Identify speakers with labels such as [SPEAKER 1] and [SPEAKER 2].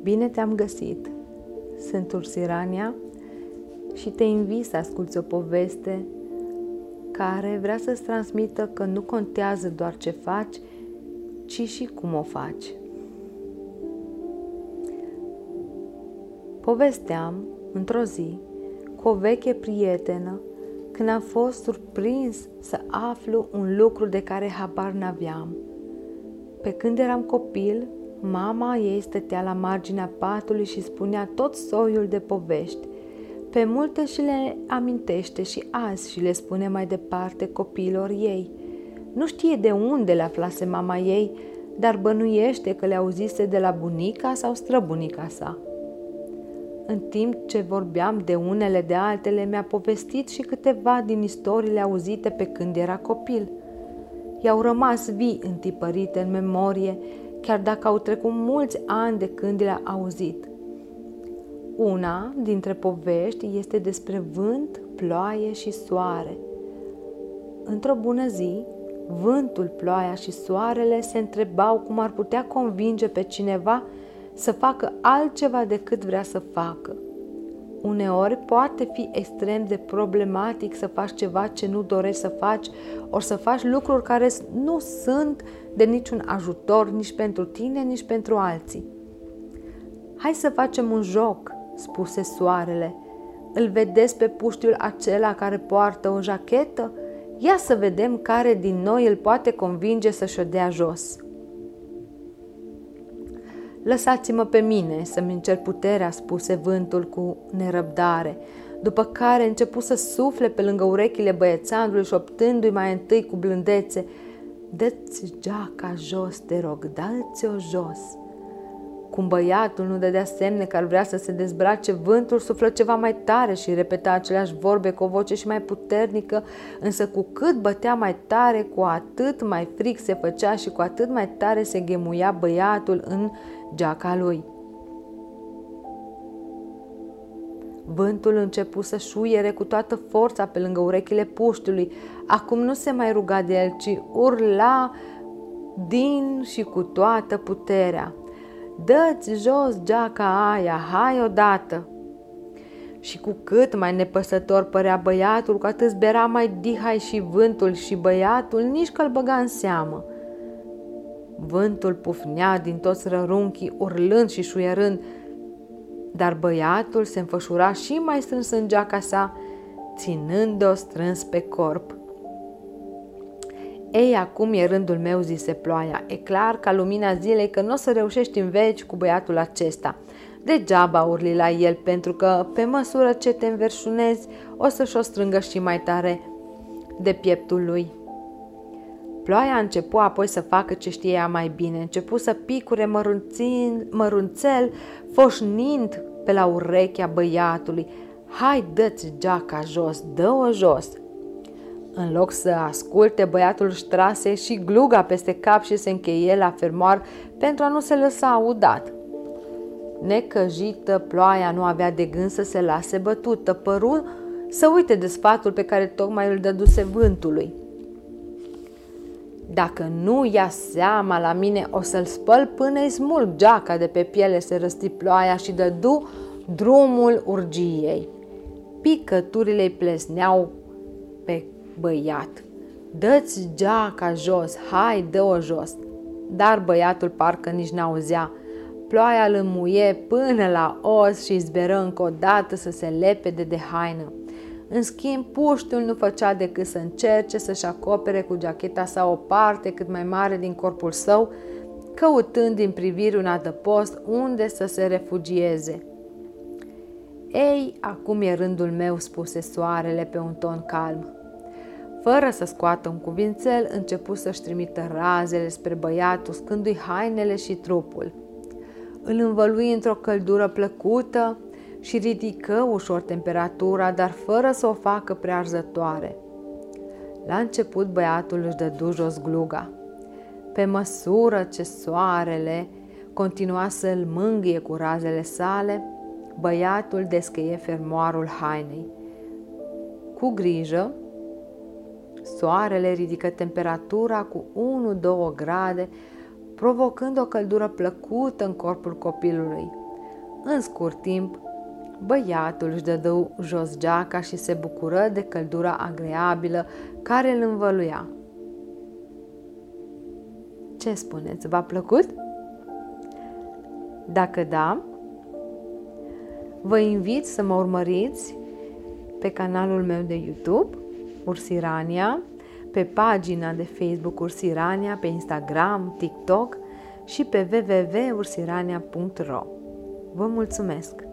[SPEAKER 1] Bine te-am găsit! Sunt Ursirania și te invit să asculți o poveste care vrea să-ți transmită că nu contează doar ce faci, ci și cum o faci. Povesteam într-o zi cu o veche prietenă când am fost surprins să aflu un lucru de care habar n-aveam. Pe când eram copil, mama ei stătea la marginea patului și spunea tot soiul de povești. Pe multe și le amintește și azi și le spune mai departe copiilor ei. Nu știe de unde le aflase mama ei, dar bănuiește că le auzise de la bunica sau străbunica sa. În timp ce vorbeam de unele de altele, mi-a povestit și câteva din istoriile auzite pe când era copil. I-au rămas vii întipărite în memorie, chiar dacă au trecut mulți ani de când le-a auzit. Una dintre povești este despre vânt, ploaie și soare. Într-o bună zi, vântul, ploaia și soarele se întrebau cum ar putea convinge pe cineva să facă altceva decât vrea să facă. Uneori poate fi extrem de problematic să faci ceva ce nu dorești să faci, ori să faci lucruri care nu sunt de niciun ajutor nici pentru tine, nici pentru alții. Hai să facem un joc, spuse soarele. Îl vedeți pe puștiul acela care poartă o jachetă? Ia să vedem care din noi îl poate convinge să-și o dea jos. Lăsați-mă pe mine să-mi încerc puterea, spuse vântul cu nerăbdare, după care începu să sufle pe lângă urechile băiețandului, șoptându-i mai întâi cu blândețe: dă-ți geaca jos, te rog, dă-ți-o jos. Cum băiatul nu dădea semne că ar vrea să se dezbrace, vântul suflă ceva mai tare și repeta aceleași vorbe cu o voce și mai puternică, însă cu cât bătea mai tare, cu atât mai frig se făcea și cu atât mai tare se ghemuia băiatul în geaca lui. Vântul începu să șuiere cu toată forța pe lângă urechile puștiului. Acum nu se mai ruga de el, ci urla din și cu toată puterea: dă-ți jos geaca aia, hai odată! Și cu cât mai nepăsător părea băiatul, cu atât zbera mai dihai și vântul și băiatul nici că-l băga în seamă. Vântul pufnea din toți rărunchii, urlând și șuierând, dar băiatul se înfășura și mai strâns în geaca sa, ținând-o strâns pe corp. Ei, acum e rândul meu, zise ploaia. E clar ca lumina zilei că nu o să reușești în veci cu băiatul acesta. Degeaba urli la el, pentru că pe măsură ce te înverșunezi, o să-și o strângă și mai tare de pieptul lui. Ploaia începu apoi să facă ce știe ea mai bine. Începu să picure mărunțel, foșnind pe la urechea băiatului: hai, dă-ți geaca jos, dă-o jos! În loc să asculte, băiatul își trase și gluga peste cap și se încheie la fermoar pentru a nu se lăsa audat. Necăjită, ploaia nu avea de gând să se lase bătută, păru să uite de sfatul pe care tocmai îl dăduse vântului. Dacă nu ia seama la mine, o să-l spăl până îi smulg geaca de pe piele, se răsti ploaia și dădu drumul urgiei. Picăturile îi plesneau pe băiat. Dă-ți geaca jos, hai, dă-o jos! Dar băiatul parcă nici n-auzea. Ploaia îl înmuie până la os și îi zberă încă o dată să se lepede de haină. În schimb, puștiul nu făcea decât să încerce să-și acopere cu geacheta sa o parte cât mai mare din corpul său, căutând din priviri un adăpost unde să se refugieze. Ei, acum e rândul meu, spuse soarele pe un ton calm. Fără să scoată un cuvințel, începu să-și trimită razele spre băiat, uscându-i hainele și trupul. Îl învălui într-o căldură plăcută și ridică ușor temperatura, dar fără să o facă prea arzătoare. La început băiatul își dădu jos gluga. Pe măsură ce soarele continua să-l mângâie cu razele sale, băiatul descheie fermoarul hainei. Cu grijă, soarele ridică temperatura cu 1-2 grade, provocând o căldură plăcută în corpul copilului. În scurt timp, băiatul își dădu jos geaca și se bucură de căldura agreabilă care îl învăluia. Ce spuneți, v-a plăcut? Dacă da, vă invit să mă urmăriți pe canalul meu de YouTube, Ursirania, pe pagina de Facebook Ursirania, pe Instagram, TikTok și pe www.ursirania.ro. Vă mulțumesc!